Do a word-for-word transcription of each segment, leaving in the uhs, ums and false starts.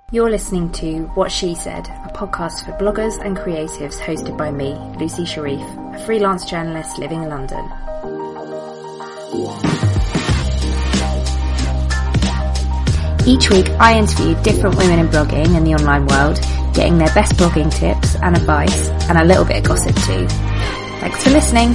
You're listening to What She Said, a podcast for bloggers and creatives hosted by me, Lucy Sharif, a freelance journalist living in London. Each week I interview different women in blogging and the online world, getting their best blogging tips and advice, and a little bit of gossip too. Thanks for listening.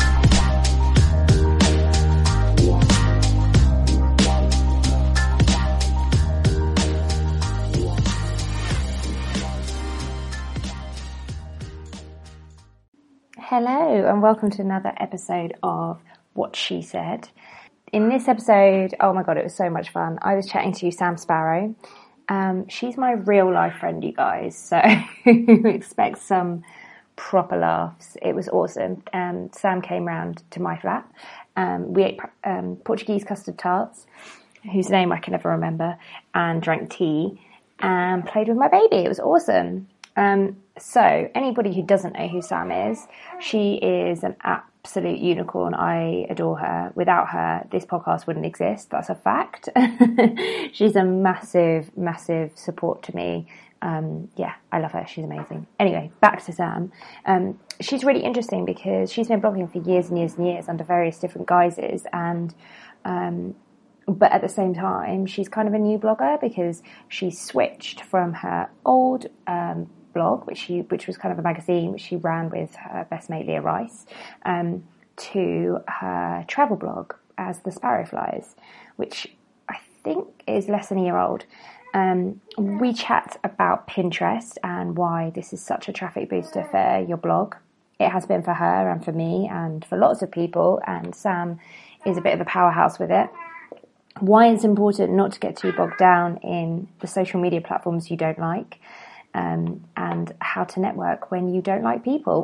Hello and welcome to another episode of What She Said. In this episode, oh my god, it was so much fun. I was chatting to Sam Sparrow. Um, she's my real life friend, you guys, so expect some proper laughs. It was awesome. Um, Sam came round to my flat. Um, we ate um, Portuguese custard tarts, whose name I can never remember, and drank tea and played with my baby. It was awesome. Um, so, anybody who doesn't know who Sam is, she is an absolute unicorn. I adore her. Without her, this podcast wouldn't exist. That's a fact. She's a massive, massive support to me. Um, yeah, I love her. She's amazing. Anyway, back to Sam. Um, she's really interesting because she's been blogging for years and years and years under various different guises, and um, but at the same time, she's kind of a new blogger because she switched from her old um, blog, which she which was kind of a magazine which she ran with her best mate Leah Rice, um, to her travel blog as the Sparrowflies, which I think is less than a year old. Um, we chat about Pinterest and why this is such a traffic booster for your blog. It has been for her and for me and for lots of people, and Sam is a bit of a powerhouse with it. Why it's important not to get too bogged down in the social media platforms you don't like. Um, and how to network when you don't like people.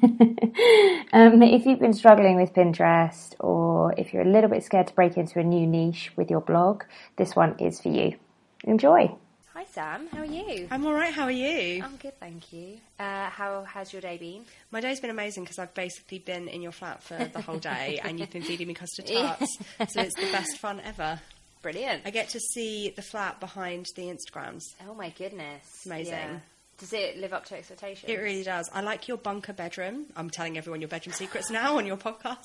um, if you've been struggling with Pinterest, or if you're a little bit scared to break into a new niche with your blog, this one is for you. Enjoy. Hi Sam, how are you? I'm all right, how are you? I'm good, thank you. Uh, how has your day been? My day's been amazing because I've basically been in your flat for the whole day and you've been feeding me custard tarts, so it's the best fun ever. Brilliant. I get to see the flat behind the Instagrams. Oh my goodness. It's amazing. Yeah. Does it live up to expectations? It really does. I like your bunker bedroom. I'm telling everyone your bedroom secrets now on your podcast.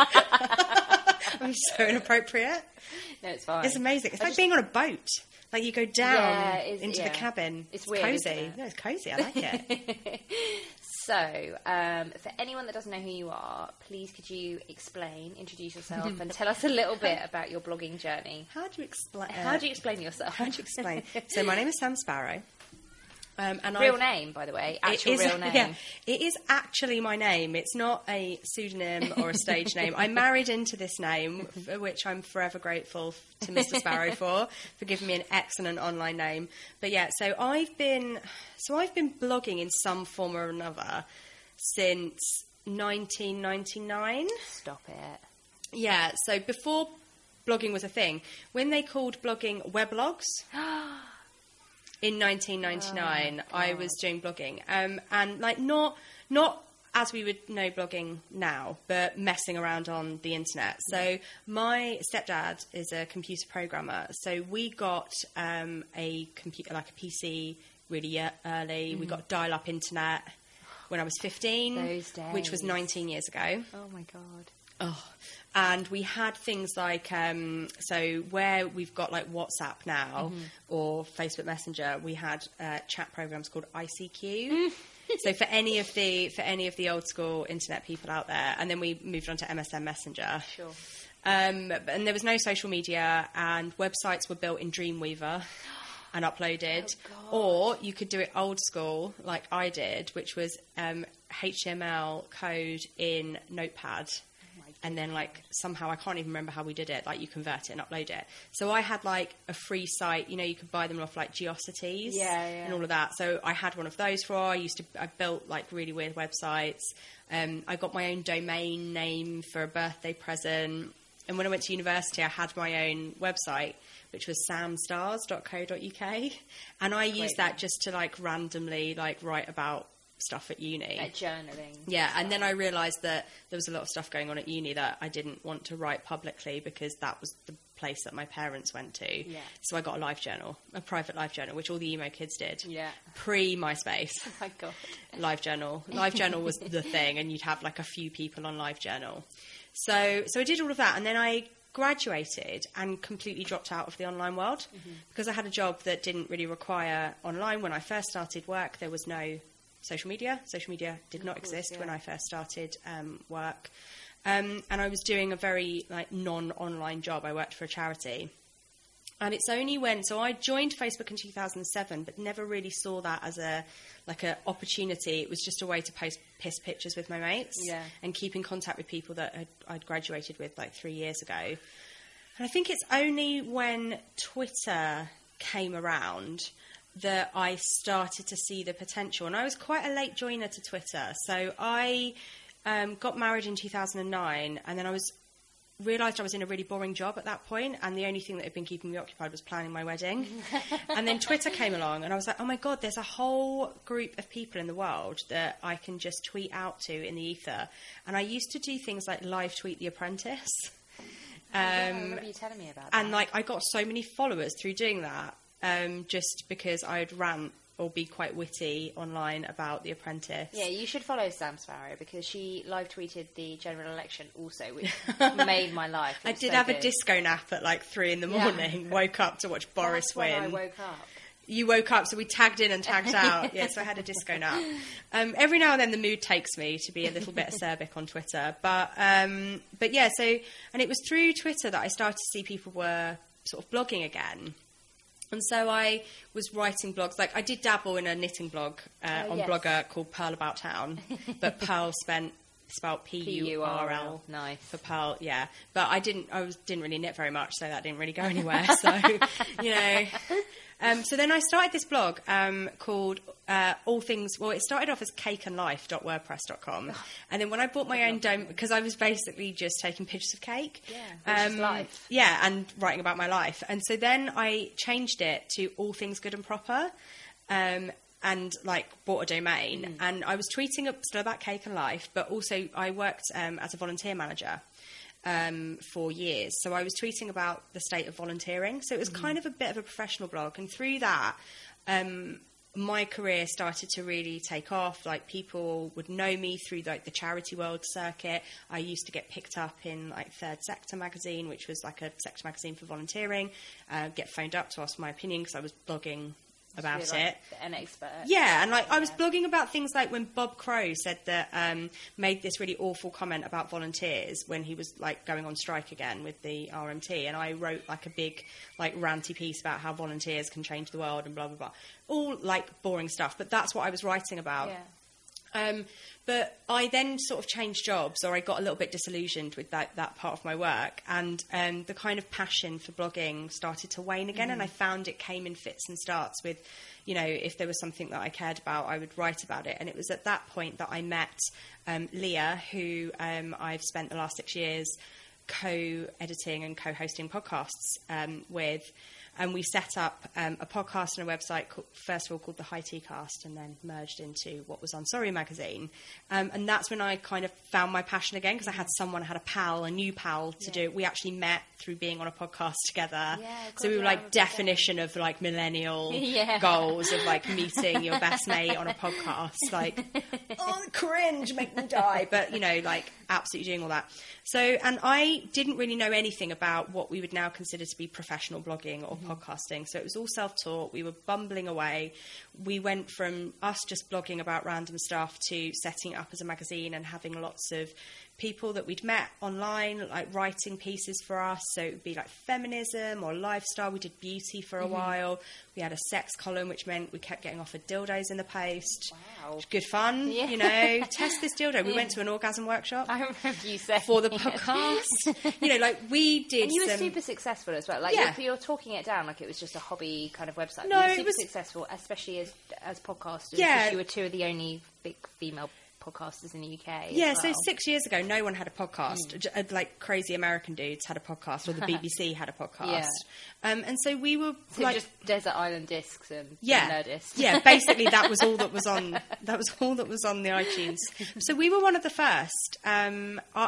I'm so inappropriate. No, it's fine. It's amazing. It's I like just... being on a boat. Like you go down yeah, into yeah. the cabin. It's, it's weird, cozy. isn't it? No, it's cozy. I like it. So, um, for anyone that doesn't know who you are, please could you explain, introduce yourself, and tell us a little bit about your blogging journey. How do you explain? Uh, how do you explain yourself? How do you explain? So, my name is Sam Sparrow. Um, and real I've, name, by the way, actual is, real name. Yeah, it is actually my name. It's not a pseudonym or a stage name. I married into this name, for which I'm forever grateful to Mister Sparrow for, for giving me an excellent online name. But yeah, so I've been, so I've been blogging in some form or another since nineteen ninety-nine. Stop it. Yeah, so before blogging was a thing, when they called blogging weblogs. In nineteen ninety-nine, oh I was doing blogging, um, and like not not as we would know blogging now, but messing around on the internet. So my stepdad is a computer programmer, so we got um, a computer like a P C really early. Mm-hmm. We got dial-up internet when I was fifteen, Those days. Which was nineteen years ago. Oh my god. Oh. And we had things like, um, so where we've got like WhatsApp now mm-hmm. or Facebook Messenger, we had uh, chat programs called I C Q. So for any of the for any of the old school internet people out there, and then we moved on to M S N Messenger. Sure. Um, and there was no social media, and websites were built in Dreamweaver and uploaded. Oh, or you could do it old school, like I did, which was um, H T M L code in Notepad. And then, like, somehow, I can't even remember how we did it. Like, you convert it and upload it. So I had, like, a free site. You know, you could buy them off, like, GeoCities. Yeah, yeah. And all of that. So I had one of those for. I used to, I built, like, really weird websites. Um, I got my own domain name for a birthday present. And when I went to university, I had my own website, which was samstars dot co dot uk. And I used Great. that just to, like, randomly, like, write about stuff at uni. Like journaling. Yeah, and then I realised that there was a lot of stuff going on at uni that I didn't want to write publicly because that was the place that my parents went to. Yeah. So I got a live journal, a private live journal, which all the emo kids did. Yeah. Pre MySpace. Oh my God. Live journal. Live journal was the thing, and you'd have like a few people on live journal. So, so I did all of that, and then I graduated and completely dropped out of the online world mm-hmm. because I had a job that didn't really require online. When I first started work, there was no social media. Social media did of not course, exist yeah. when I first started um, work. Um, and I was doing a very like non-online job. I worked for a charity. And it's only when, so I joined Facebook in two thousand seven, but never really saw that as a, like a opportunity. It was just a way to post piss pictures with my mates yeah. and keep in contact with people that I'd, I'd graduated with like three years ago. And I think it's only when Twitter came around that I started to see the potential. And I was quite a late joiner to Twitter. So I um, got married in two thousand nine, and then I was realised I was in a really boring job at that point, and the only thing that had been keeping me occupied was planning my wedding. And then Twitter came along, and I was like, oh my God, there's a whole group of people in the world that I can just tweet out to in the ether. And I used to do things like live tweet The Apprentice. Um, yeah, I remember you telling me about that. And like I got so many followers through doing that, um, just because I'd rant or be quite witty online about The Apprentice. Yeah, you should follow Sam Sparrow, because she live tweeted the general election also, which made my life. I did so have good. a disco nap at like three in the morning. Yeah. Woke up to watch Boris That's win. When I woke up. You woke up, so we tagged in and tagged out. Yeah, so I had a disco nap. Um, every now and then the mood takes me to be a little bit acerbic on Twitter. But, um, but yeah, so, and it was through Twitter that I started to see people were sort of blogging again. And so I was writing blogs. Like I did dabble in a knitting blog uh, oh, on yes. Blogger called Pearl About Town, but Pearl spent spelled P U R L nice for Pearl. Yeah, but I didn't. I was didn't really knit very much, so that didn't really go anywhere. So you know. Um, so then I started this blog um, called uh, All Things... Well, it started off as cake and life dot wordpress dot com. And then when I bought my own domain... Because I was basically just taking pictures of cake. Yeah, which um, is life. Yeah, and writing about my life. And so then I changed it to All Things Good and Proper. Um, and, like, bought a domain. Mm. And I was tweeting up still about cake and life, but also I worked um, as a volunteer manager. Um, for years. So I was tweeting about the state of volunteering. So it was mm. kind of a bit of a professional blog. And through that, um, my career started to really take off. Like people would know me through like the charity world circuit. I used to get picked up in like Third Sector magazine, which was like a sector magazine for volunteering. Uh, get phoned up to ask my opinion because I was blogging about You're like it. An expert. Yeah, and like yeah. I was blogging about things like when Bob Crow said that um, made this really awful comment about volunteers when he was like going on strike again with the R M T, and I wrote like a big like ranty piece about how volunteers can change the world and blah blah blah, all like boring stuff. But that's what I was writing about. Yeah. Um, but I then sort of changed jobs, or I got a little bit disillusioned with that, that part of my work, and um, the kind of passion for blogging started to wane again, mm. and I found it came in fits and starts with, you know, if there was something that I cared about, I would write about it. And it was at that point that I met um, Leah, who um, I've spent the last six years co-editing and co-hosting podcasts um, with. And we set up um, a podcast and a website, called, first of all, called the High Tea Cast, and then merged into what was on Sorry magazine. Um, and that's when I kind of found my passion again, because I had someone, I had a pal, a new pal to yeah. do it. We actually met through being on a podcast together. Yeah, so we were like definition of like millennial yeah. goals of like meeting your best mate on a podcast. Like, oh, cringe, make me die. But, you know, like absolutely doing all that. So, and I didn't really know anything about what we would now consider to be professional blogging or mm-hmm. podcasting. So it was all self-taught. We were bumbling away. We went from us just blogging about random stuff to setting it up as a magazine and having lots of people that we'd met online, like writing pieces for us. So it would be like feminism or lifestyle. We did beauty for a mm-hmm. while. We had a sex column, which meant we kept getting offered dildos in the post. Wow. Good fun, yeah. you know. Test this dildo. We yeah. went to an orgasm workshop. I remember you saying for the podcast. You know, like we did. And you were some... super successful as well. Like yeah. you're, you're talking it down like it was just a hobby kind of website. No, you were super it was successful, especially as as podcasters. Yeah, you were two of the only big female podcasters in the U K. Yeah, well. so six years ago, no one had a podcast. Mm. Like crazy American dudes had a podcast, or the B B C had a podcast. Yeah. Um, and so we were so like just Desert Island Discs and yeah, Nerdist. yeah. Basically, that was all that was on. That was all that was on the iTunes. So we were one of the first. Um, our,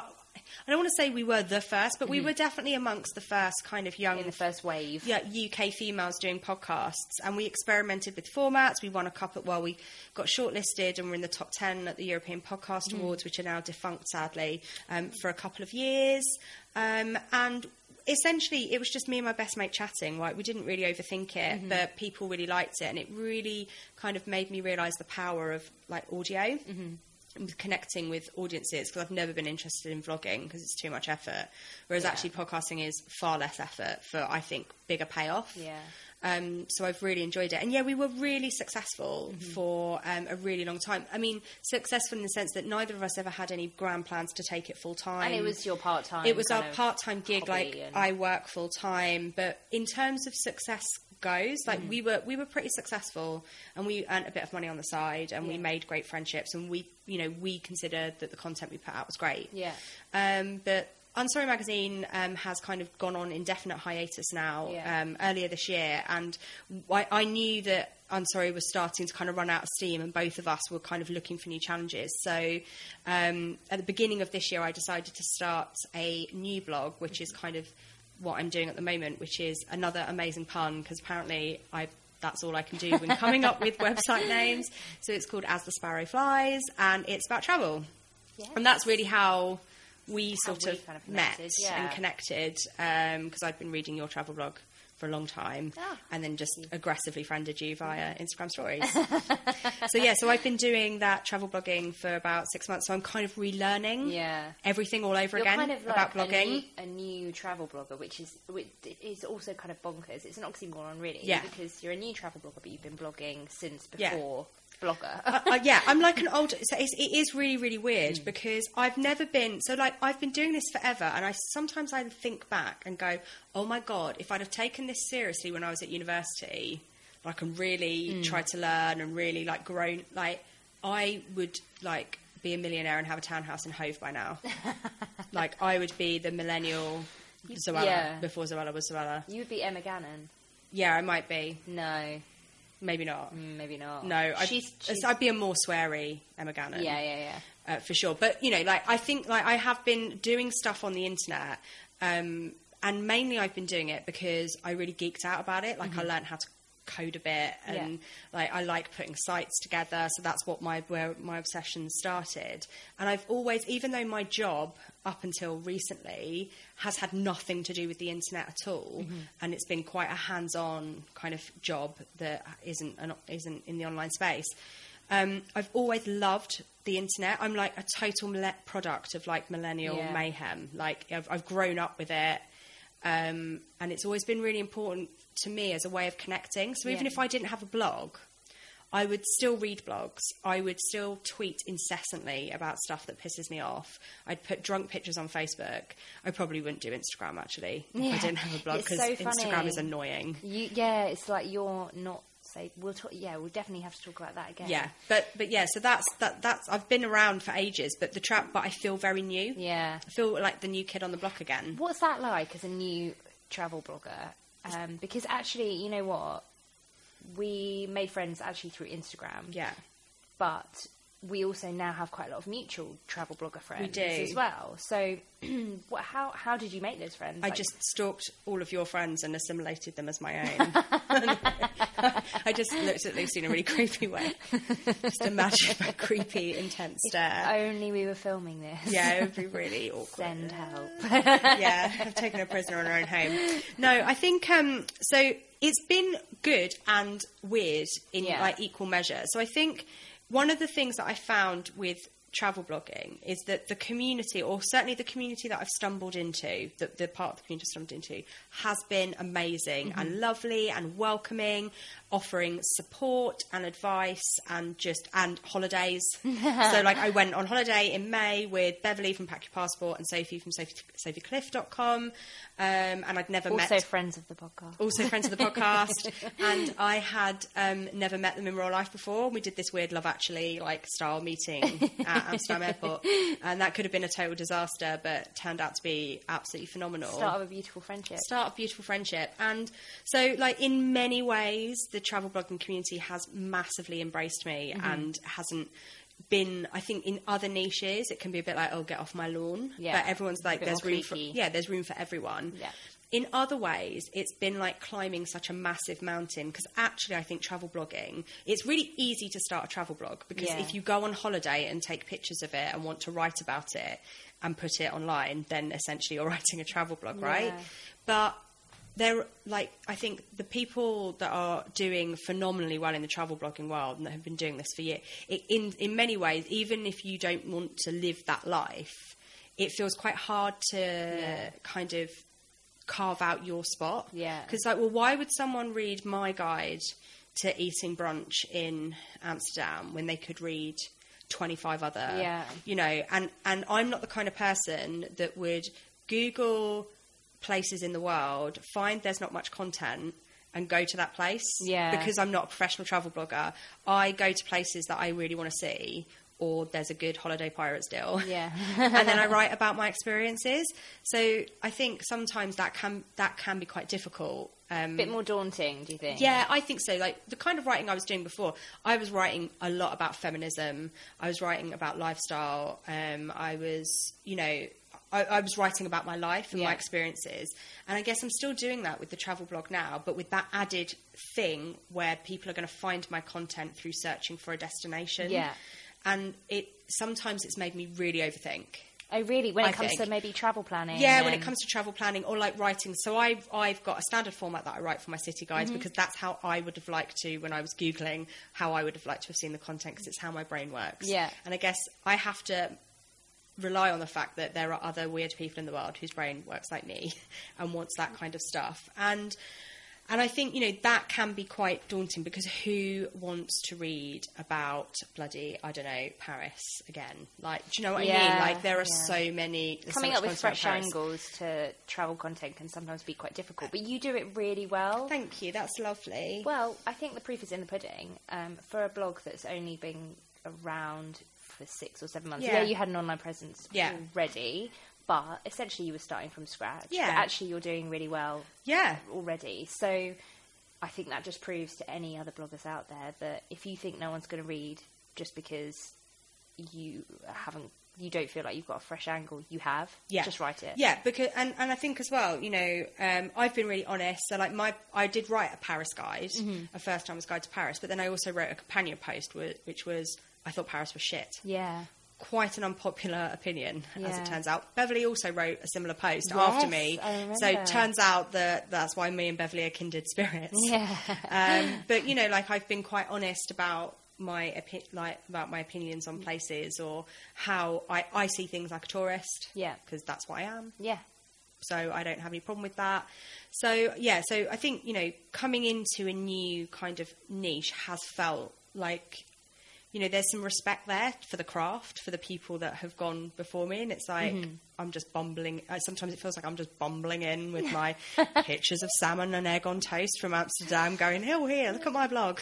I don't want to say we were the first, but mm-hmm. we were definitely amongst the first kind of young... In the first wave. Yeah, U K females doing podcasts. And we experimented with formats. We won a couple... Well, we got shortlisted and were in the top ten at the European Podcast mm. Awards, which are now defunct, sadly, um, for a couple of years. Um, and... Essentially, it was just me and my best mate chatting. Like, we didn't really overthink it, mm-hmm. but people really liked it, and it really kind of made me realise the power of like audio mm-hmm. and connecting with audiences. Because I've never been interested in vlogging because it's too much effort, whereas yeah. actually podcasting is far less effort for, I think, bigger payoff. Yeah. Um, so I've really enjoyed it. And yeah, we were really successful mm-hmm. for um, a really long time. I mean, successful in the sense that neither of us ever had any grand plans to take it full time. And it was your part-time. It was our part-time gig. Like, and... I work full time. But in terms of success goes, like mm-hmm. we were we were pretty successful, and we earned a bit of money on the side, and yeah. we made great friendships, and we, you know, we considered that the content we put out was great. Yeah. Um, but Unsorry magazine um, has kind of gone on indefinite hiatus now, yeah. um, earlier this year, and I, I knew that Unsorry was starting to kind of run out of steam, and both of us were kind of looking for new challenges. So um, at the beginning of this year, I decided to start a new blog, which is kind of what I'm doing at the moment, which is another amazing pun, because apparently I that's all I can do when coming up with website names. So it's called As the Sparrow Flies, and it's about travel. Yes. And that's really how... we sort we of, kind of met yeah. and connected because um, I'd been reading your travel blog for a long time oh. and then just aggressively friended you via Instagram stories. So yeah, so I've been doing that travel blogging for about six months, so I'm kind of relearning yeah. everything all over You're again kind of like about blogging. A new, a new travel blogger, which is which is also kind of bonkers. It's an oxymoron, really, yeah. because you're a new travel blogger, but you've been blogging since before... Yeah. blogger. uh, uh, yeah, I'm like an old... So it's, it is really, really weird mm. because I've never been... So, like, I've been doing this forever, and I sometimes I think back and go, oh, my God, if I'd have taken this seriously when I was at university, like, and really mm. tried to learn and really, like, grown... Like, I would, like, be a millionaire and have a townhouse in Hove by now. Like, I would be the millennial Zoella yeah. before Zoella was Zoella. You would be Emma Gannon. Yeah, I might be. No. Maybe not. Mm, maybe not. No, I'd, she's, she's... I'd be a more sweary Emma Gannon. Yeah, yeah, yeah. Uh, for sure. But, you know, like, I think, like, I have been doing stuff on the internet, um, and mainly I've been doing it because I really geeked out about it. Like, mm-hmm. I learned how to code a bit, and, yeah. like, I like putting sites together, so that's what my, where my obsession started. And I've always, even though my job, up until recently, has had nothing to do with the internet at all, mm-hmm. and it's been quite a hands-on kind of job that isn't an, isn't in the online space. Um, I've always loved the internet. I'm like a total product of like millennial yeah. mayhem. Like I've, I've grown up with it, um, and it's always been really important to me as a way of connecting. So even yeah. if I didn't have a blog, I would still read blogs. I would still tweet incessantly about stuff that pisses me off. I'd put drunk pictures on Facebook. I probably wouldn't do Instagram, actually, if yeah. I didn't have a blog, because so Instagram is annoying. You, yeah, it's like you're not safe. We'll talk, yeah, we'll definitely have to talk about that again. Yeah, but but yeah, so that's that. That's I've been around for ages, but the trap. But I feel very new. Yeah, I feel like the new kid on the block again. What's that like as a new travel blogger? Um, because actually, you know what? We made friends actually through Instagram. Yeah. But we also now have quite a lot of mutual travel blogger friends we do. as well. So what, how how did you make those friends? I like... just stalked all of your friends and assimilated them as my own. I just looked at Lucy in a really creepy way. Just imagine a creepy, intense stare. If only we were filming this. Yeah, it would be really awkward. Send help. Yeah, I've taken a prisoner in her own home. No, I think, um, so it's been good and weird in yeah. like equal measure. So I think one of the things that I found with travel blogging is that the community, or certainly the community that I've stumbled into, the, the part of the community I've stumbled into, has been amazing mm-hmm. and lovely and welcoming, offering support and advice and just and holidays. So like I went on holiday in May with Beverly from Pack Your Passport and Sophie from sophie, sophie cliff dot com, um, and I'd never also met... Also friends of the podcast. Also friends of the podcast. And I had um, never met them in real life before. We did this weird Love Actually like style meeting at Amsterdam Airport, and that could have been a total disaster, but turned out to be absolutely phenomenal. Start of a beautiful friendship. Start of beautiful friendship. And so like in many ways the travel blogging community has massively embraced me mm-hmm. and hasn't been, I think, in other niches, it can be a bit like, oh, get off my lawn. Yeah. But everyone's like, bit there's more room for, cliquey. yeah, there's room for everyone. Yeah. In other ways, it's been like climbing such a massive mountain, because actually I think travel blogging, it's really easy to start a travel blog, because Yeah. if you go on holiday and take pictures of it and want to write about it and put it online, then essentially you're writing a travel blog, right? Yeah. But they're like, I think the people that are doing phenomenally well in the travel blogging world and that have been doing this for years, it, in in many ways, even if you don't want to live that life, it feels quite hard to Yeah. kind of carve out your spot. Yeah. Because like, well, why would someone read my guide to eating brunch in Amsterdam when they could read twenty-five other, Yeah. you know, and, and I'm not the kind of person that would Google places in the world, find there's not much content, and go to that place. Yeah. Because I'm not a professional travel blogger. I go to places that I really want to see, or there's a good holiday Pirates deal. Yeah. And then I write about my experiences. So I think sometimes that can that can be quite difficult. Um, Bit more daunting, do you think? yeah, I think so. Like the kind of writing I was doing before, I was writing a lot about feminism. I was writing about lifestyle. Um, I was, you know, I, I was writing about my life and Yeah. my experiences. And I guess I'm still doing that with the travel blog now, but with that added thing where people are going to find my content through searching for a destination. Yeah. And it sometimes it's made me really overthink. Oh, really? When it I comes think. to maybe travel planning? Yeah, when and- it comes to travel planning or like writing. So I've I've got a standard format that I write for my city guides Mm-hmm. because that's how I would have liked to when I was Googling how I would have liked to have seen the content, because it's how my brain works. Yeah. And I guess I have to rely on the fact that there are other weird people in the world whose brain works like me and wants that kind of stuff. And and I think, you know, that can be quite daunting, because who wants to read about bloody, I don't know, Paris again? Like, do you know what I Yeah, mean? Like, there are yeah. so many... there's so Coming much up with content fresh about Paris. angles to travel content can sometimes be quite difficult, but you do it really well. Thank you, that's lovely. Well, I think the proof is in the pudding. Um, for a blog that's only been around for six or seven months, Yeah. yeah, you had an online presence Yeah. already, but essentially you were starting from scratch. Yeah. But actually you're doing really well Yeah. already. So I think that just proves to any other bloggers out there that if you think no one's going to read just because you haven't, you don't feel like you've got a fresh angle, you have. Yeah. Just write it. Yeah, because and, and I think as well, you know, um, I've been really honest. So like my, I did write a Paris guide, Mm-hmm. a first timer's guide to Paris, but then I also wrote a companion post, whi- which was I thought Paris was shit. Yeah. Quite an unpopular opinion, as Yeah. it turns out. Beverly also wrote a similar post Yes, after me. I remember. So it turns out that that's why me and Beverly are kindred spirits. Yeah. Um, but, you know, like I've been quite honest about my opi- like about my opinions on places, or how I, I see things like a tourist. Yeah. Because that's what I am. Yeah. So I don't have any problem with that. So, yeah, so I think, you know, coming into a new kind of niche has felt like, you know, there's some respect there for the craft, for the people that have gone before me. And it's like, Mm-hmm. I'm just bumbling. Uh, sometimes it feels like I'm just bumbling in with my pictures of salmon and egg on toast from Amsterdam going, oh, here, look at my blog.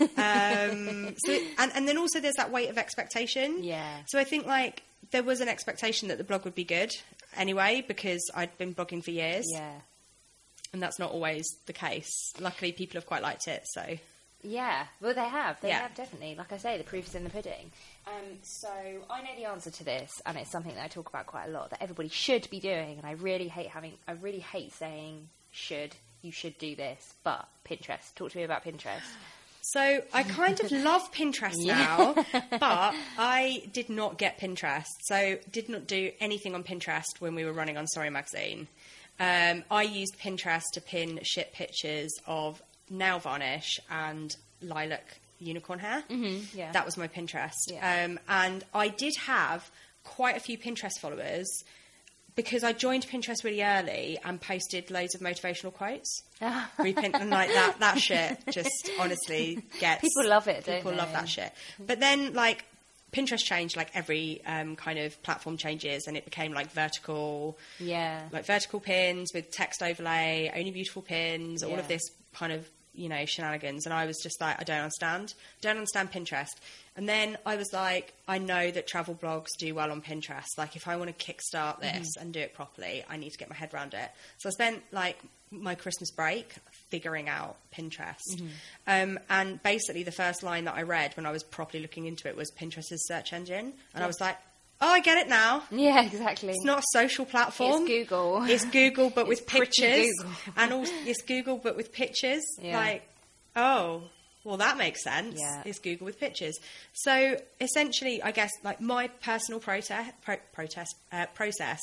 um, so it, and, and then also there's that weight of expectation. Yeah. So I think like there was an expectation that the blog would be good anyway, because I'd been blogging for years. Yeah. And that's not always the case. Luckily, people have quite liked it, so... Yeah, well, they have. They Yeah. have, definitely. Like I say, the proof is in the pudding. Um, so I know the answer to this, and it's something that I talk about quite a lot, that everybody should be doing, and I really hate having... I really hate saying should, you should do this, but Pinterest. Talk to me about Pinterest. So I kind of love Pinterest now, but I did not get Pinterest. So did not do anything on Pinterest when we were running on Sorry Magazine. Um, I used Pinterest to pin shit pictures of nail varnish and lilac unicorn hair. Mm-hmm, yeah. That was my Pinterest. Yeah. Um, and I did have quite a few Pinterest followers because I joined Pinterest really early and posted loads of motivational quotes. Repin- and like that, that shit just honestly gets... People love it, don't People love they? that shit. But then, like, Pinterest changed, like every um, kind of platform changes, and it became like vertical, Yeah. like vertical pins with text overlay, only beautiful pins, all Yeah. of this kind of, you know, shenanigans. And I was just like, I don't understand. Don't understand Pinterest. And then I was like, I know that travel blogs do well on Pinterest. Like, if I want to kickstart this mm-hmm. and do it properly, I need to get my head around it. So I spent, like, my Christmas break figuring out Pinterest. Mm-hmm. Um, and basically the first line that I read when I was properly looking into it was Pinterest's search engine. And yeah. I was like, oh, I get it now. Yeah, exactly. It's not a social platform. It's Google. It's Google, but with pictures. Google. And also, it's Google, but with pictures. Yeah. Like, oh, well, that makes sense. Yeah. It's Google with pictures. So essentially, I guess, like, my personal protest, pro- protest uh, process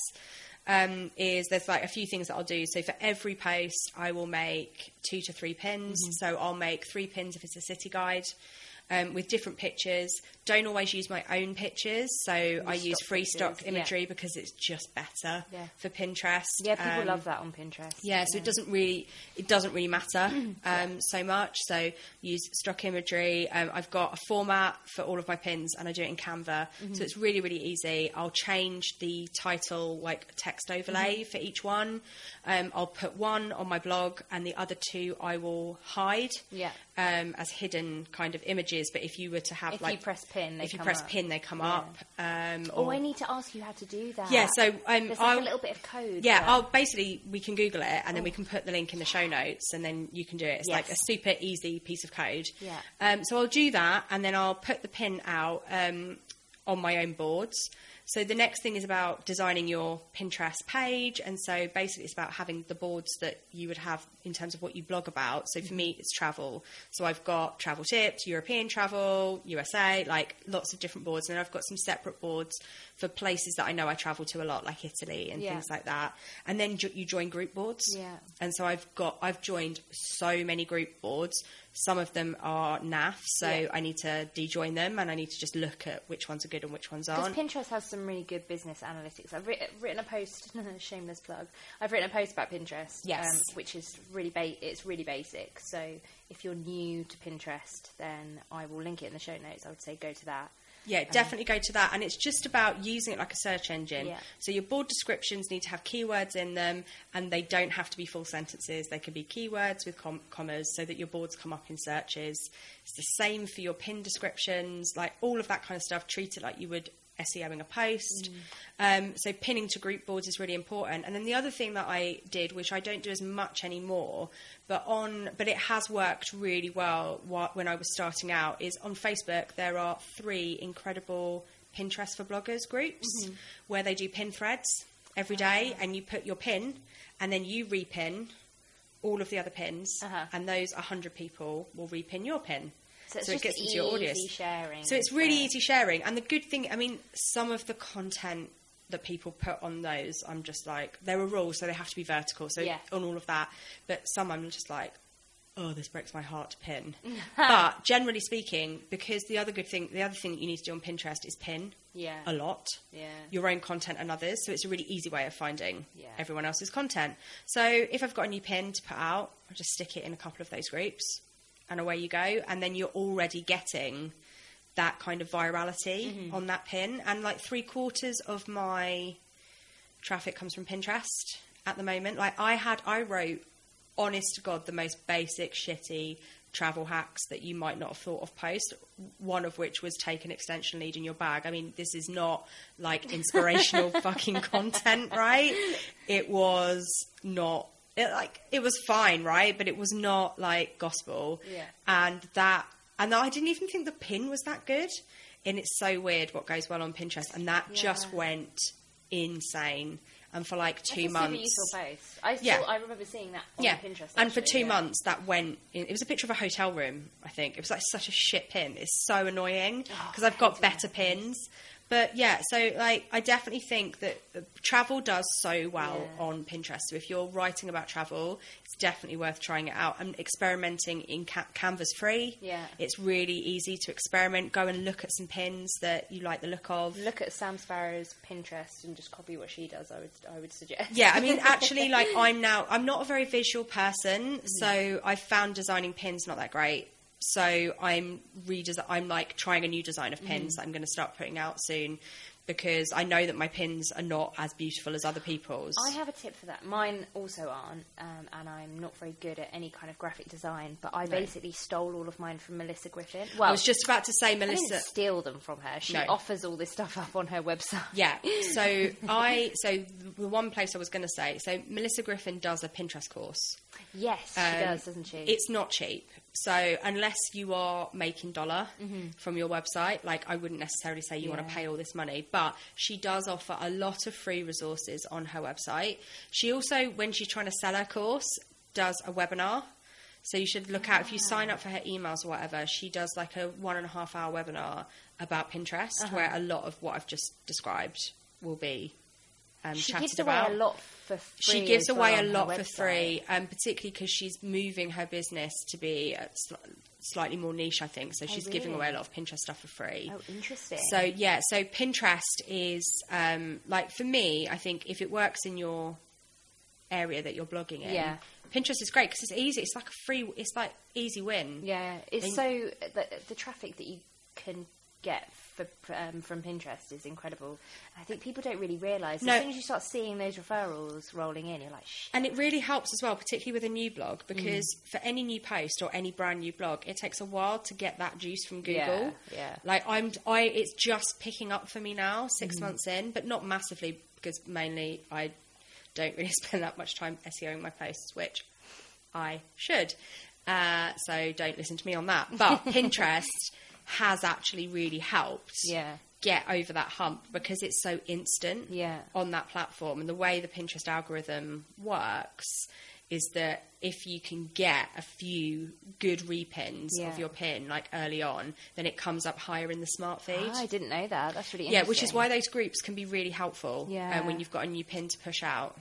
um, is there's like a few things that I'll do. So for every post, I will make two to three pins. Mm-hmm. So I'll make three pins if it's a city guide. Um, with different pictures. Don't always use my own pictures, so you I use free pictures. stock imagery yeah. because it's just better yeah. for Pinterest. Yeah, people um, love that on Pinterest. Yeah, so yeah. it doesn't really it doesn't really matter um, yeah. so much. So use stock imagery. Um, I've got a format for all of my pins, and I do it in Canva, mm-hmm. so it's really really easy. I'll change the title, like text overlay mm-hmm. for each one. Um, I'll put one on my blog, and the other two I will hide yeah. um, as hidden kind of images. But if you were to have if like you press pin, they if you come press up. pin, they come yeah. up. Um, oh, or, I need to ask you how to do that. Yeah, so um, there's like I'll, a little bit of code. Yeah, there. I'll basically we can Google it, and oh. then we can put the link in the show notes, and then you can do it. It's yes. like a super easy piece of code. Yeah. Um, so I'll do that, and then I'll put the pin out um, on my own boards. So the next thing is about designing your Pinterest page. And so basically it's about having the boards that you would have in terms of what you blog about. So for me, it's travel. So I've got travel tips, European travel, U S A, like lots of different boards. And then I've got some separate boards for places that I know I travel to a lot, like Italy and yeah. things like that. And then jo- you join group boards. Yeah. And so I've got, I've joined so many group boards. Some of them are naff, so yeah. I need to de-join them, and I need to just look at which ones are good and which ones aren't. Because Pinterest has some really good business analytics. I've writ- written a post, shameless plug. I've written a post about Pinterest, yes. um, which is really ba- it's really basic. So if you're new to Pinterest, then I will link it in the show notes. I would say go to that. Yeah, definitely go to that. And it's just about using it like a search engine. Yeah. So your board descriptions need to have keywords in them, and they don't have to be full sentences. They can be keywords with com- commas so that your boards come up in searches. It's the same for your pin descriptions, like all of that kind of stuff. Treat it like you would SEOing a post. Mm. Um, so pinning to group boards is really important. And then the other thing that I did, which I don't do as much anymore, but on but it has worked really well when I was starting out, is on Facebook there are three incredible Pinterest for bloggers groups mm-hmm. where they do pin threads every day, uh-huh. and you put your pin and then you repin all of the other pins, uh-huh. and those one hundred people will repin your pin. So, it's so just it gets into easy your audience. sharing. So it's really easy sharing. And the good thing, I mean, some of the content that people put on those, I'm just like, there are rules, so they have to be vertical. So yeah. on all of that. But some I'm just like, oh, this breaks my heart to pin. But generally speaking, because the other good thing, the other thing that you need to do on Pinterest is pin yeah. a lot. Yeah. Your own content and others. So it's a really easy way of finding yeah. everyone else's content. So if I've got a new pin to put out, I'll just stick it in a couple of those groups. And away you go. And then you're already getting that kind of virality mm-hmm. on that pin. And like three quarters of my traffic comes from Pinterest at the moment. Like I had, I wrote, honest to God, the most basic, shitty travel hacks that you might not have thought of post. One of which was take an extension lead in your bag. I mean, this is not like inspirational fucking content, right? It was not. It, like it was fine, right? But it was not like gospel. Yeah. And that, and I didn't even think the pin was that good. And it's so weird what goes well on Pinterest. And that yeah. just went insane. And for like two That's months, super useful post. I still, yeah. I remember seeing that on yeah. Pinterest. Actually. And for two yeah. months, that went. In, it was a picture of a hotel room. I think it was like such a shit pin. It's so annoying because oh, I've got better pins. But yeah, so like I definitely think that travel does so well yeah. on Pinterest. So if you're writing about travel, it's definitely worth trying it out. And experimenting in Ca- Canva's free. Yeah, it's really easy to experiment. Go and look at some pins that you like the look of. Look at Sam Sparrow's Pinterest and just copy what she does. I would, I would suggest. Yeah, I mean, actually, like I'm now, I'm not a very visual person, mm-hmm. so I found designing pins not that great. So I'm redesi- I'm like trying a new design of pins mm-hmm. that I'm going to start putting out soon. because I know that my pins are not as beautiful as other people's. I have a tip for that. Mine also aren't, um, and I'm not very good at any kind of graphic design, but I no. basically stole all of mine from Melissa Griffin. Well, I was just about to say, Melissa... I didn't steal them from her. She no. offers all this stuff up on her website. Yeah, so I... So the one place I was going to say, so Melissa Griffin does a Pinterest course. Yes, um, she does, doesn't she? It's not cheap. So unless you are making dollar mm-hmm. from your website, like I wouldn't necessarily say you yeah. want to pay all this money, but she does offer a lot of free resources on her website. She also, when she's trying to sell her course, does a webinar. So you should look out, if you sign up for her emails or whatever, she does like a one and a half hour webinar about Pinterest, uh-huh. where a lot of what I've just described will be Um, she chatted gives about. away a lot for free. She gives well away a lot for website. free, um, particularly because she's moving her business to be uh, sl- slightly more niche, I think. So she's oh, really? giving away a lot of Pinterest stuff for free. Oh, interesting. So yeah, so Pinterest is um, like for me. I think if it works in your area that you're blogging in, yeah. Pinterest is great because it's easy. It's like a free. It's like easy win. Yeah, it's and, so the, the traffic that you can get for, um, from Pinterest is incredible. I think people don't really realise. No. As soon as you start seeing those referrals rolling in, you're like, shit. And it really helps as well, particularly with a new blog, because mm. for any new post or any brand new blog, it takes a while to get that juice from Google. Yeah, yeah. Like I'm, I, it's just picking up for me now, six mm. months in, but not massively, because mainly I don't really spend that much time SEOing my posts, which I should. Uh, so don't listen to me on that. But Pinterest has actually really helped yeah. get over that hump because it's so instant yeah. on that platform. And the way the Pinterest algorithm works is that if you can get a few good repins yeah. of your pin, like early on, then it comes up higher in the smart feed. Oh, I didn't know that. That's really yeah, interesting. which is why those groups can be really helpful yeah. um, when you've got a new pin to push out.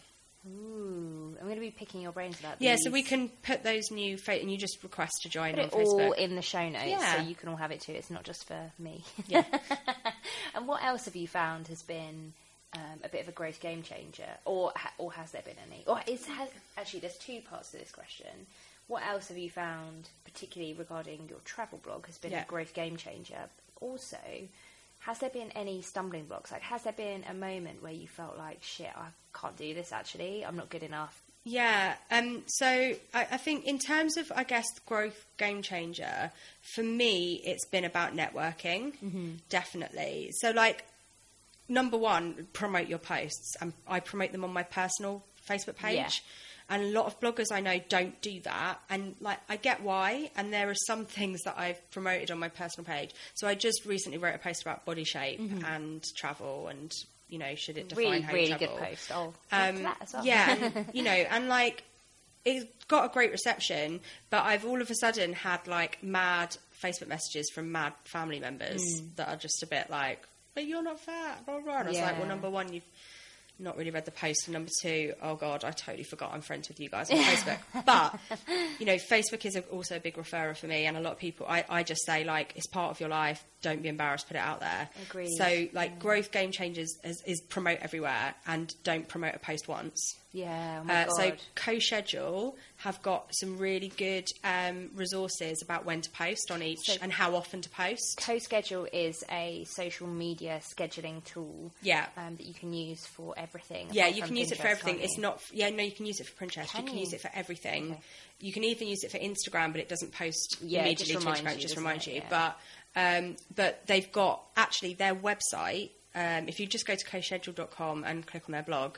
Ooh, I'm going to be picking your brains about yeah, these. so we can put those new... Fa- and you just request to join put on it Facebook. all in the show notes, yeah. so you can all have it too. It's not just for me. Yeah. And what else have you found has been um, a bit of a growth game changer? Or ha- or has there been any? Or is has actually, there's two parts to this question. What else have you found, particularly regarding your travel blog, has been yeah. a growth game changer? Also, has there been any stumbling blocks? Like, has there been a moment where you felt like, shit, I can't do this actually, I'm not good enough? Yeah, um, so I, I think in terms of, I guess, growth game changer, for me, it's been about networking, mm-hmm. definitely. So, like, number one, promote your posts. And I promote them on my personal Facebook page. Yeah. And a lot of bloggers I know don't do that. And, like, I get why. And there are some things that I've promoted on my personal page. So I just recently wrote a post about body shape mm-hmm. and travel and, you know, should it define really, how you really travel. Really good post. Oh, um, that as well. Yeah, and, you know, and, like, it's got a great reception. But I've all of a sudden had, like, mad Facebook messages from mad family members mm. that are just a bit like, but you're not fat, blah, blah. And I was yeah. like, well, number one, you've not really read the post, and number two, oh god, I totally forgot I'm friends with you guys on Facebook. But you know, Facebook is a, also a big referrer for me, and a lot of people I, I just say, like, it's part of your life, don't be embarrassed, put it out there. Agreed. So like yeah. growth game changers is, is promote everywhere and don't promote a post once. Yeah, oh my uh, God. So CoSchedule have got some really good um, resources about when to post on each so and how often to post. CoSchedule is a social media scheduling tool yeah. um, that you can use for everything. Yeah, you can use Pinterest, it for everything. It's not... Yeah, no, you can use it for Pinterest. Can you can you? use it for everything. Okay. You can even use it for Instagram, but it doesn't post yeah, immediately it to just Instagram. It just reminds you. Yeah. But um, but they've got... Actually, their website, um, if you just go to co schedule dot com and click on their blog,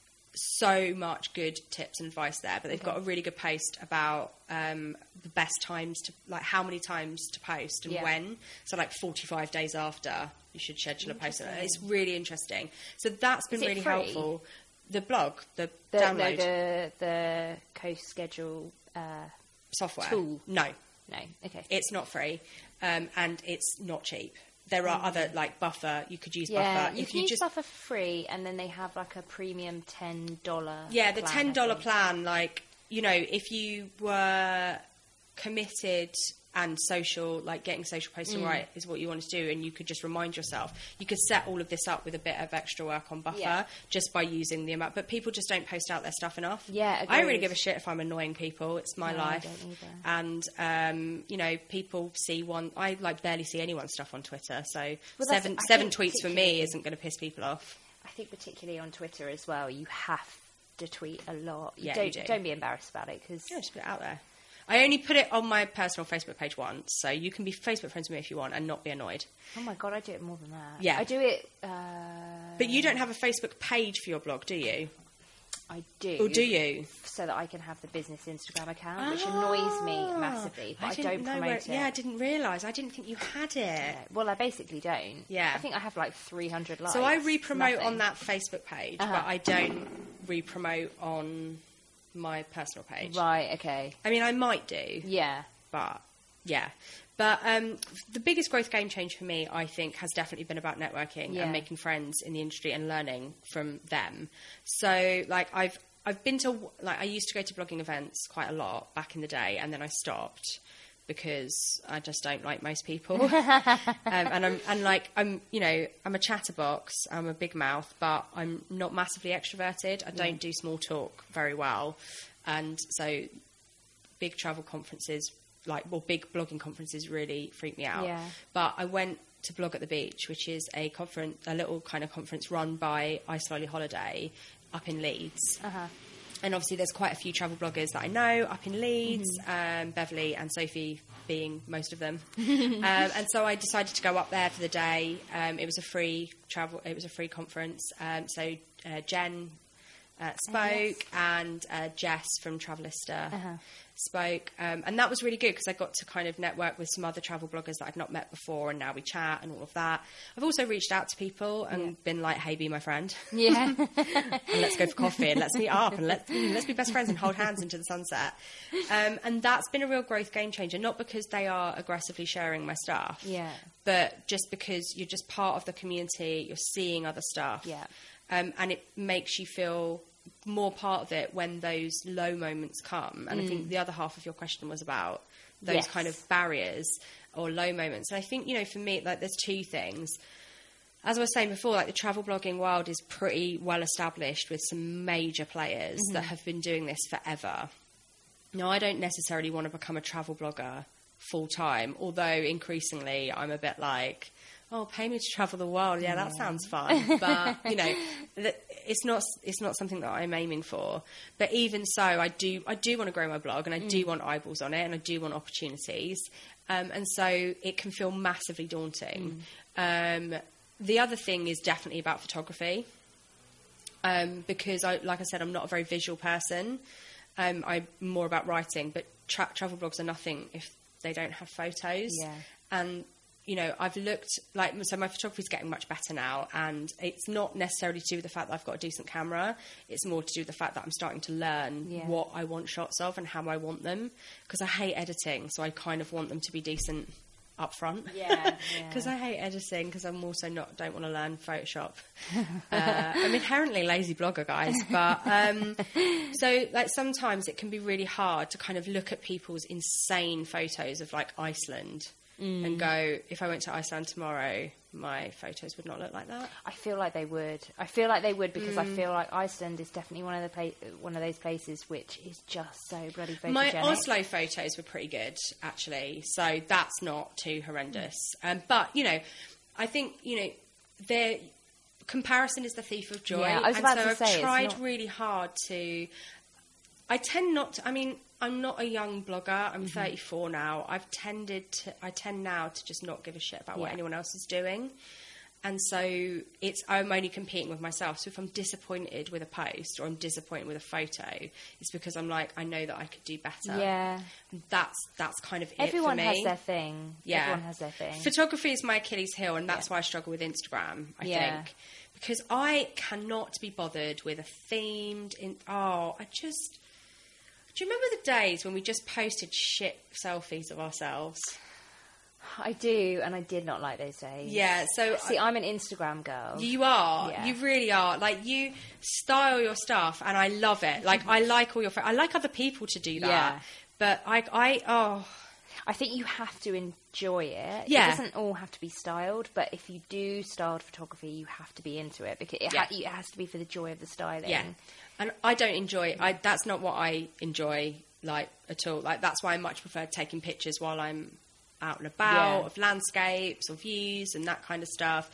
so much good tips and advice there. But they've okay. got a really good post about um, the best times to... Like, how many times to post and yeah. when. So, like, forty-five days after, you should schedule a post. It's really interesting. So that's been really free? helpful. The blog, the, the download. No, the, the CoSchedule uh, software. tool. No. No, okay. It's not free, um, and it's not cheap. There are mm. other, like, Buffer. You could use yeah, Buffer. you if can you use just... Buffer free, and then they have, like, a premium ten dollars Yeah, the plan, ten dollars plan, like, you know, if you were committed and social, like getting social posting Mm. right is what you want to do, and you could just remind yourself. You could set all of this up with a bit of extra work on buffer Yeah. just by using the amount. But people just don't post out their stuff enough. Yeah, I don't really agreed. give a shit if I'm annoying people. It's my No, I life. don't either. And um, you know, people see one. I like barely see anyone's stuff on Twitter. So Well, that's- seven I seven think tweets for me particularly- isn't going to piss people off. I think particularly on Twitter as well, you have to tweet a lot. Yeah, don't, you do. Don't be embarrassed about it, because... Yeah, just put it out there. I only put it on my personal Facebook page once, so you can be Facebook friends with me if you want and not be annoyed. Oh my God, I do it more than that. Yeah. I do it... Uh, But you don't have a Facebook page for your blog, do you? I do. Or do you? So that I can have the business Instagram account, which annoys me massively, but I, didn't don't know promote where- it. Yeah, I didn't realise. I didn't think you had it. Yeah. Well, I basically don't. Yeah. I think I have like three hundred likes. So I re-promote Nothing. on that Facebook page, Uh-huh. but I don't re-promote on my personal page. Right, okay. I mean, I might do, Yeah. but yeah. But um, the biggest growth game change for me, I think, has definitely been about networking Yeah. and making friends in the industry and learning from them. So, like, I've I've been to, like, I used to go to blogging events quite a lot back in the day, and then I stopped because I just don't like most people. um, and I'm and like I'm, you know, I'm a chatterbox. I'm a big mouth, but I'm not massively extroverted. I don't do small talk very well, and so big travel conferences, like, well, big blogging conferences really freak me out. Yeah. But I went to Blog at the Beach, which is a conference, a little kind of conference run by I-Slowly Holiday up in Leeds. Uh-huh. And obviously there's quite a few travel bloggers that I know up in Leeds, um, Beverly and Sophie being most of them. um, and so I decided to go up there for the day. Um, it was a free travel, it was a free conference. Um, so uh, Jen uh, spoke, Oh, yes. and uh, Jess from Travelista Uh-huh. spoke, um, and that was really good because I got to kind of network with some other travel bloggers that I'd not met before, and now we chat and all of that. I've also reached out to people and Yeah. been like, "Hey, be my friend, Yeah. and let's go for coffee, and let's meet up, and let's let's be best friends and hold hands into the sunset." Um, and that's been a real growth game changer, not because they are aggressively sharing my stuff, Yeah. but just because you're just part of the community, you're seeing other stuff, Yeah. um, and it makes you feel more part of it when those low moments come. And I think the other half of your question was about those Yes. kind of barriers or low moments. And I think, you know, for me, like, there's two things. As I was saying before, like, the travel blogging world is pretty well established with some major players that have been doing this forever. Now, I don't necessarily want to become a travel blogger full time, although increasingly I'm a bit like, oh, pay me to travel the world. Yeah, that sounds fun. But, you know, th- it's not it's not something that I'm aiming for. But even so, I do I do want to grow my blog, and I do want eyeballs on it, and I do want opportunities. Um, and so it can feel massively daunting. Um, the other thing is definitely about photography. Um, because, I, like I said, I'm not a very visual person. Um, I'm more about writing, but tra- travel blogs are nothing if they don't have photos. Yeah. And, you know, I've looked, like, so my photography's getting much better now, and it's not necessarily to do with the fact that I've got a decent camera. It's more to do with the fact that I'm starting to learn Yeah. what I want shots of and how I want them, because I hate editing, so I kind of want them to be decent up front. Yeah, Because yeah. I hate editing, because I'm also not, don't want to learn Photoshop. uh, I'm inherently a lazy blogger, guys, but um, so, like, sometimes it can be really hard to kind of look at people's insane photos of, like, Iceland and go, if I went to Iceland tomorrow, my photos would not look like that. I feel like they would. I feel like they would because I Mm. feel like Iceland is definitely one of the pla- one of those places which is just so bloody photogenic. My Oslo photos were pretty good, actually, so that's not too horrendous. Um, but, you know, I think, you know, there comparison is the thief of joy. Yeah, I was and about so to I've say, it's tried not- really hard to. I tend not to. I mean, I'm not a young blogger. I'm Mm-hmm. thirty-four now. I've tended to. I tend now to just not give a shit about what Yeah. anyone else is doing. And so it's, I'm only competing with myself. So if I'm disappointed with a post or I'm disappointed with a photo, it's because I'm like, I know that I could do better. Yeah. That's that's kind of it Everyone for me. has their thing. Yeah. Everyone has their thing. Photography is my Achilles heel, and that's Yeah. why I struggle with Instagram, I Yeah. think. Because I cannot be bothered with a themed... In, oh, I just... Do you remember the days when we just posted shit selfies of ourselves? I do, and I did not like those days. Yeah, so... See, I'm an Instagram girl. You are. Yeah. You really are. Like, you style your stuff, and I love it. Like, I like all your... Fr- I like other people to do that. Yeah. But I... I oh... I think you have to enjoy it. Yeah. It doesn't all have to be styled, but if you do styled photography, you have to be into it because it, Yeah. ha- it has to be for the joy of the styling. Yeah. And I don't enjoy, I that's not what I enjoy, like, at all. Like, that's why I much prefer taking pictures while I'm out and about, Yeah. of landscapes or views and that kind of stuff.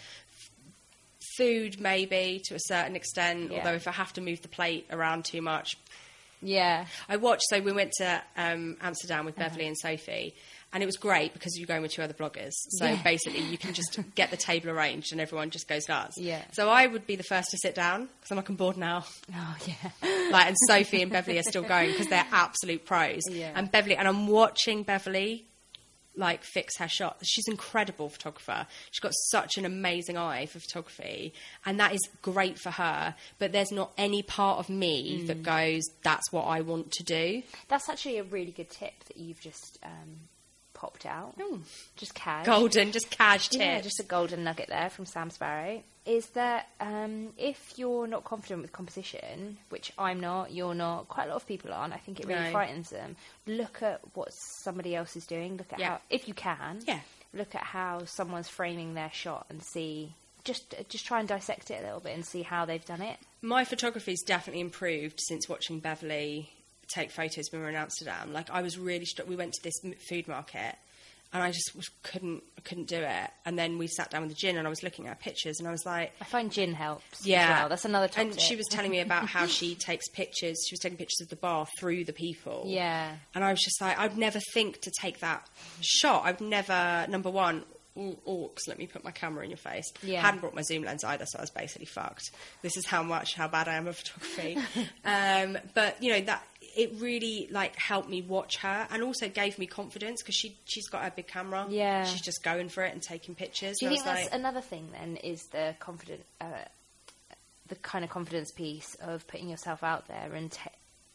Food, maybe, to a certain extent, Yeah. although if I have to move the plate around too much. Yeah. I watched, so we went to um, Amsterdam with Beverly and Sophie, and it was great because you're going with two other bloggers. So Yeah. basically, you can just get the table arranged and everyone just goes nuts. Yeah. So I would be the first to sit down because I'm like, I'm bored now. Oh, yeah. Like, and Sophie and Beverly are still going because they're absolute pros. Yeah. And Beverly, and I'm watching Beverly like fix her shot. She's an incredible photographer. She's got such an amazing eye for photography, and that is great for her. But there's not any part of me Mm. that goes, that's what I want to do. That's actually a really good tip that you've just um, popped out. Oh. Just cash. Golden, just cash tips. Yeah, just a golden nugget there from Sam Sparrow. Is that um, if you're not confident with composition, which I'm not, you're not, quite a lot of people aren't, I think it really No. frightens them. Look at what somebody else is doing. Look at Yeah. how, if you can, Yeah. look at how someone's framing their shot and see, just just try and dissect it a little bit and see how they've done it. My photography's definitely improved since watching Beverly take photos when we were in Amsterdam. Like, I was really str- we went to this m- food market and I just was, couldn't couldn't do it. And then we sat down with the gin and I was looking at her pictures and I was like, I find gin helps. yeah, as well. That's another top And tip. she was telling me about how she takes pictures. She was taking pictures of the bar through the people. Yeah. And I was just like, I'd never think to take that shot. I've never, number one, oh, orcs, let me put my camera in your face. Yeah. Hadn't brought my zoom lens either, so I was basically fucked. This is how much, how bad I am at photography. um, but, you know, that it really, like, helped me watch her and also gave me confidence because she, she's got her big camera. Yeah. She's just going for it and taking pictures. Do you and think I was that's like, another thing then? Is the confident, uh, the kind of confidence piece of putting yourself out there, and te-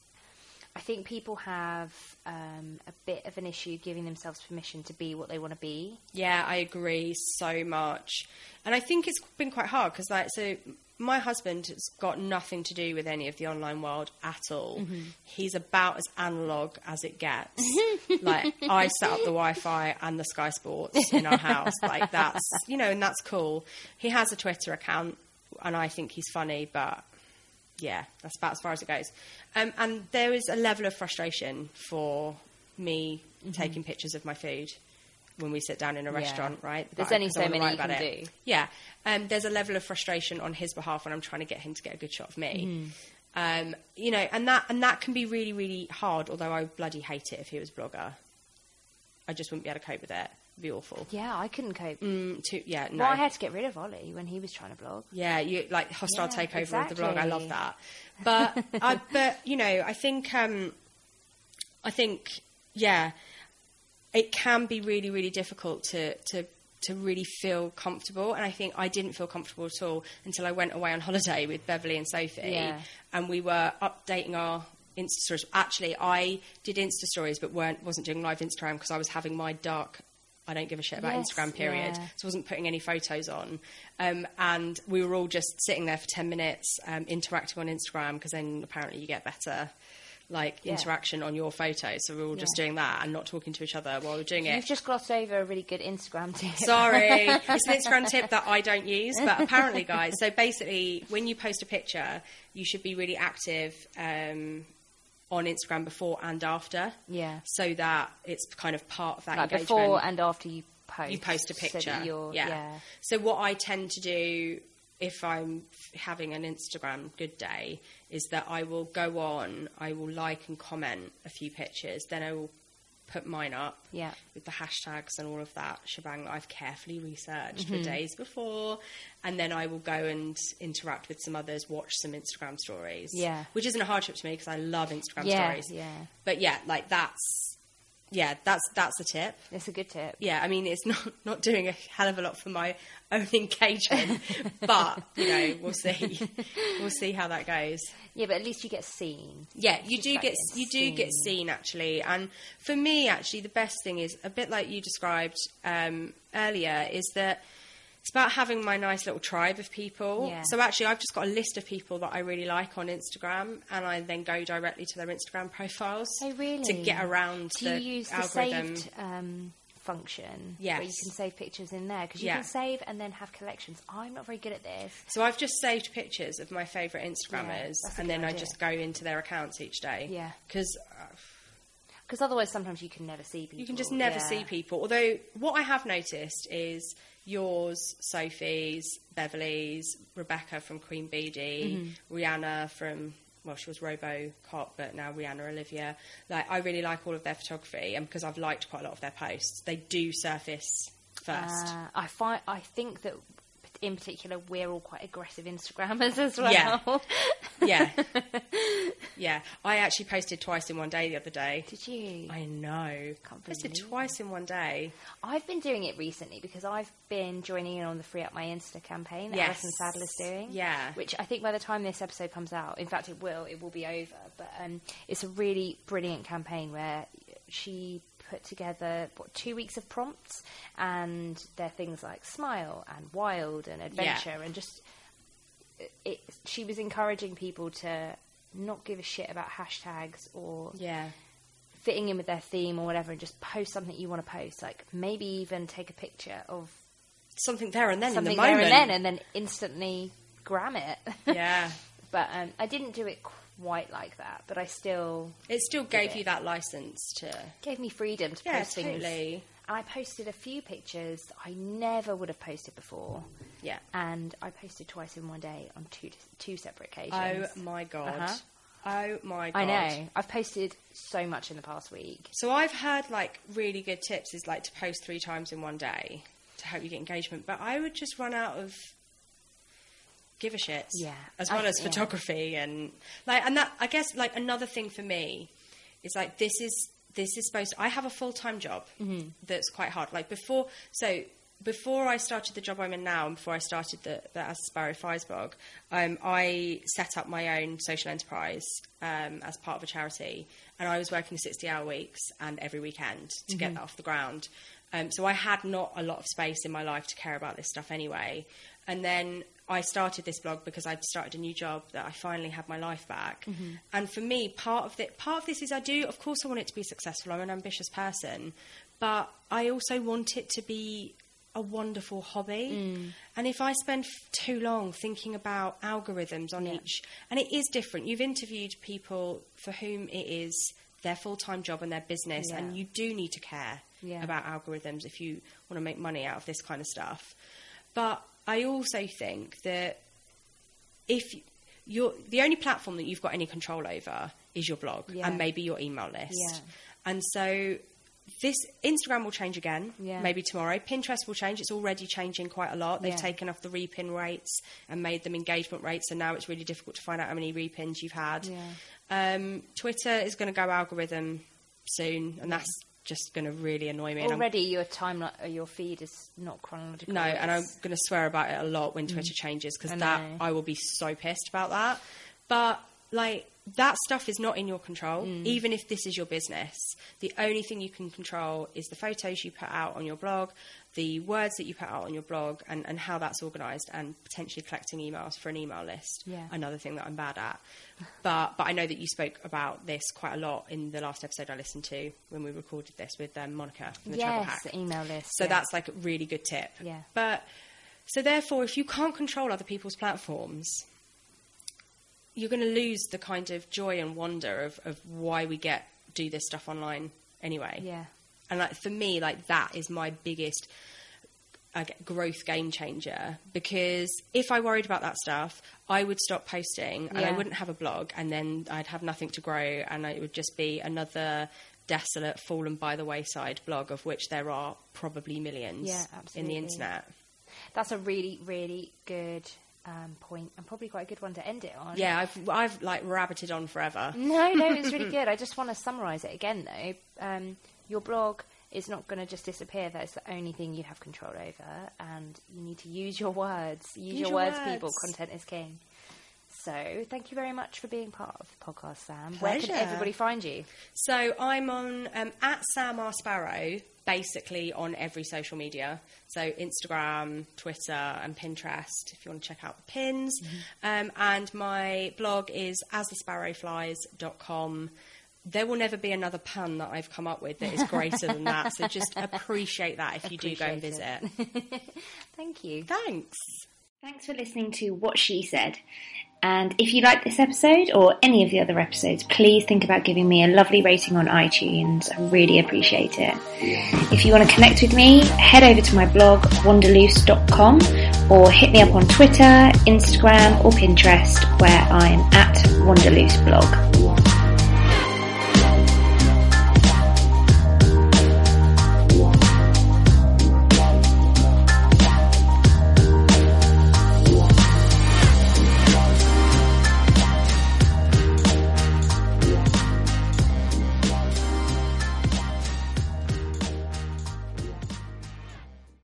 I think people have um, a bit of an issue giving themselves permission to be what they want to be. yeah, I agree so much. And I think it's been quite hard because, like, so my husband has got nothing to do with any of the online world at all. Mm-hmm. He's about as analog as it gets. Like, I set up the Wi-Fi and the Sky Sports in our house. Like, that's, you know, and that's cool. He has a Twitter account and I think he's funny, but yeah, that's about as far as it goes. Um, and there is a level of frustration for me Mm-hmm. taking pictures of my food when we sit down in a Yeah. restaurant, right? There's But- only 'cause I so wanna many write you about can it. do. Yeah. Um, there's a level of frustration on his behalf when I'm trying to get him to get a good shot of me. Mm-hmm. Um, you know, and that and that can be really, really hard, although I would bloody hate it if he was a blogger. I just wouldn't be able to cope with it. It'd be awful. Yeah, I couldn't cope. Mm, too, yeah, no. Well, I had to get rid of Ollie when he was trying to blog. Yeah, you like hostile Yeah, takeover of the blog. I exactly. love that. But I, but you know, I think um, I think yeah, it can be really, really difficult to to to really feel comfortable. And I think I didn't feel comfortable at all until I went away on holiday with Beverly and Sophie, Yeah. and we were updating our Insta stories. Actually, I did Insta stories, but weren't wasn't doing live Instagram because I was having my dark. I don't give a shit about Yes, Instagram period. yeah. So I wasn't putting any photos on. Um, and we were all just sitting there for ten minutes, um, interacting on Instagram, because then apparently you get better like Yeah. interaction on your photos. So we were all just Yeah. doing that and not talking to each other while we were doing You've it. just glossed over a really good Instagram tip. Sorry, it's an Instagram tip that I don't use, but apparently, guys. So basically, when you post a picture, you should be really active um, on Instagram before and after. Yeah. So that it's kind of part of that Like engagement. before and after you post. You post a so picture. that you're, yeah. yeah. So what I tend to do if I'm having an Instagram good day is that I will go on, I will like and comment a few pictures, then I will put mine up Yeah. with the hashtags and all of that shebang that I've carefully researched Mm-hmm. for days before, and then I will go and interact with some others, watch some Instagram stories. Yeah. Which isn't a hardship to me because I love Instagram Yeah, stories. yeah. But yeah, like that's, yeah, that's that's a tip. It's a good tip. Yeah, I mean, it's not, not doing a hell of a lot for my own engagement, but, you know, we'll see. We'll see how that goes. Yeah, but at least you get seen. Yeah, you Just do about get getting you do get seen. seen, actually. And for me, actually, the best thing is, a bit like you described um, earlier, is that It's about having my nice little tribe of people. Yeah. So actually, I've just got a list of people that I really like on Instagram, and I then go directly to their Instagram profiles. Oh, really? To get around Do the you use the algorithm. saved um, function? Yes. Where you can save pictures in there? Because you Yeah. can save and then have collections. I'm not very good at this. So I've just saved pictures of my favourite Instagrammers, that's a and good then I idea. just go into their accounts each day. Yeah. Because uh, Because otherwise, sometimes you can never see people. you can just never Yeah. see people. Although, what I have noticed is yours, Sophie's, Beverly's, Rebecca from Queen Bee Dee, Mm-hmm. Rihanna from, well, she was RoboCop, but now Rihanna Olivia. Like, I really like all of their photography, and because I've liked quite a lot of their posts, they do surface first. Uh, I find I think that in particular we're all quite aggressive Instagrammers as well. Yeah. Yeah. Yeah. I actually posted twice in one day the other day. Did you? I know. Can't Posted believe twice in one day. I've been doing it recently because I've been joining in on the Free Up My Insta campaign that Yes. Alison Sadler's doing. Yeah. Which I think by the time this episode comes out, in fact it will, it will be over. But um, it's a really brilliant campaign where she put together what, two weeks of prompts, and they're things like smile and wild and adventure Yeah. and just it, she was encouraging people to not give a shit about hashtags or Yeah. fitting in with their theme or whatever, and just post something you want to post. Like maybe even take a picture of Something there and then something in the there moment. and then, and then instantly gram it. Yeah. But um, I didn't do it quite like that. But I still It still gave it. you that license to... gave me freedom to Yeah, post things. totally. And I posted a few pictures I never would have posted before. Yeah. And I posted twice in one day on two two separate occasions. Oh, my God. Uh-huh. Oh, my God. I know. I've posted so much in the past week. So I've heard, like, really good tips is, like, to post three times in one day to help you get engagement. But I would just run out of give a shit. Yeah. As well I- as yeah. photography and, like, and that, I guess, like, another thing for me is, like, this is, this is supposed to, I have a full-time job Mm-hmm. that's quite hard. Like, before, so... Before I started the job I'm in now, and before I started the, the As Sparrow Flies blog, um, I set up my own social enterprise um, as part of a charity, and I was working sixty-hour weeks and every weekend to get that off the ground. Um, so I had not a lot of space in my life to care about this stuff anyway. And then I started this blog because I'd started a new job that I finally had my life back. Mm-hmm. And for me, part of it, part of this is I do, of course, I want it to be successful. I'm an ambitious person, but I also want it to be a wonderful hobby. Mm. And if I spend f- too long thinking about algorithms on Yeah. each, and it is different. You've interviewed people for whom it is their full-time job and their business, Yeah. and you do need to care Yeah. about algorithms if you want to make money out of this kind of stuff. But I also think that if you're the only platform that you've got any control over is your blog Yeah. and maybe your email list. Yeah. And so this Instagram will change again, Yeah. maybe tomorrow. Pinterest will change. It's already changing quite a lot. They've Yeah. taken off the repin rates and made them engagement rates, and now it's really difficult to find out how many repins you've had. Yeah. Um, Twitter is going to go algorithm soon, and that's just going to really annoy me. And I'm- Already your timeline, or your feed is not chronological. no, and I'm It's- going to swear about it a lot when Twitter changes, because I that know. I will be so pissed about that. But like that stuff is not in your control, even if this is your business. The only thing you can control is the photos you put out on your blog, the words that you put out on your blog, and, and how that's organised, and potentially collecting emails for an email list. Yeah. Another thing that I'm bad at. But but I know that you spoke about this quite a lot in the last episode I listened to when we recorded this with um, Monica from the Travel yes, Hack. the email list. So yeah. that's like a really good tip. Yeah. But so therefore, if you can't control other people's platforms, you're going to lose the kind of joy and wonder of, of why we get do this stuff online anyway. Yeah. And like for me, like that is my biggest uh, growth game changer, because if I worried about that stuff, I would stop posting and I Yeah. wouldn't have a blog, and then I'd have nothing to grow, and it would just be another desolate, fallen by the wayside blog, of which there are probably millions Yeah, in absolutely. the internet. That's a really, really good um, point, and probably quite a good one to end it on. Yeah, I've I've like rabbited on forever. No, no, it's really good. I just want to summarise it again, though. Um, your blog is not going to just disappear. That's the only thing you have control over, and you need to use your words. Use, Use your, your words, words. people. Content is king. So thank you very much for being part of the podcast, Sam. Pleasure. Where can everybody find you? So I'm on um, at Sam R Sparrow, basically on every social media. So Instagram, Twitter and Pinterest, if you want to check out the pins. Mm-hmm. Um, and my blog is as the sparrow flies dot com. There will never be another pun that I've come up with that is greater than that. So just appreciate that if you appreciate do go and visit. Thank you. Thanks. Thanks for listening to What She Said. And if you like this episode or any of the other episodes, please think about giving me a lovely rating on iTunes. I really appreciate it. If you want to connect with me, head over to my blog, wanderloose dot com, or hit me up on Twitter, Instagram or Pinterest, where I'm at wanderlooseblog.